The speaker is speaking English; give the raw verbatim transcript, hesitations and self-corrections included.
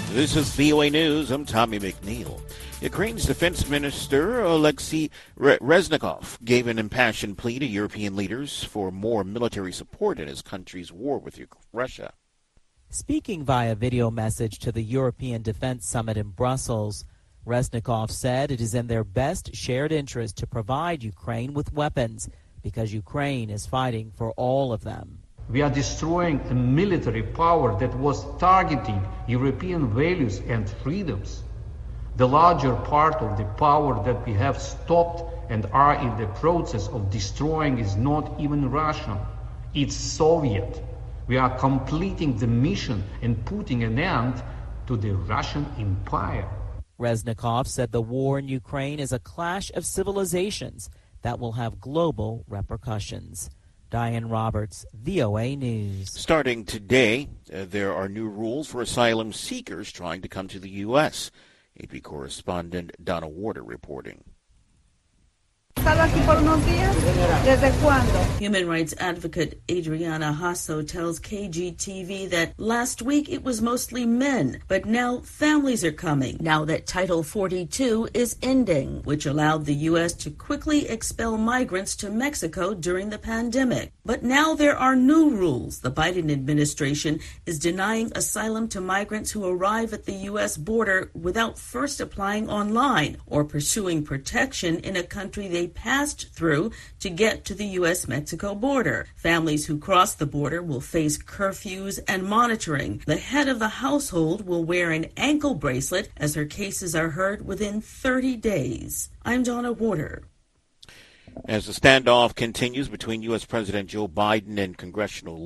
This is V O A News. I'm Tommy McNeil. Ukraine's Defense Minister Alexei Reznikov gave an impassioned plea to European leaders for more military support in his country's war with Russia. Speaking via video message to the European Defense Summit in Brussels, Reznikov said it is in their best shared interest to provide Ukraine with weapons because Ukraine is fighting for all of them. We are destroying a military power that was targeting European values and freedoms. The larger part of the power that we have stopped and are in the process of destroying is not even Russian, it's Soviet. We are completing the mission and putting an end to the Russian Empire. Reznikov said the war in Ukraine is a clash of civilizations that will have global repercussions. Diane Roberts, V O A News. Starting today, uh, there are new rules for asylum seekers trying to come to the U S A P correspondent Donna Warder reporting. Human rights advocate Adriana Hasso tells K G T V that last week it was mostly men, but now families are coming, now that Title forty-two is ending, which allowed the U S to quickly expel migrants to Mexico during the pandemic. But now there are new rules. The Biden administration is denying asylum to migrants who arrive at the U S border without first applying online or pursuing protection in a country they passed through to get to the U S Mexico border. Families who cross the border will face curfews and monitoring. The head of the household will wear an ankle bracelet as her cases are heard within thirty days. I'm Donna Warder. As the standoff continues between U S President Joe Biden and congressional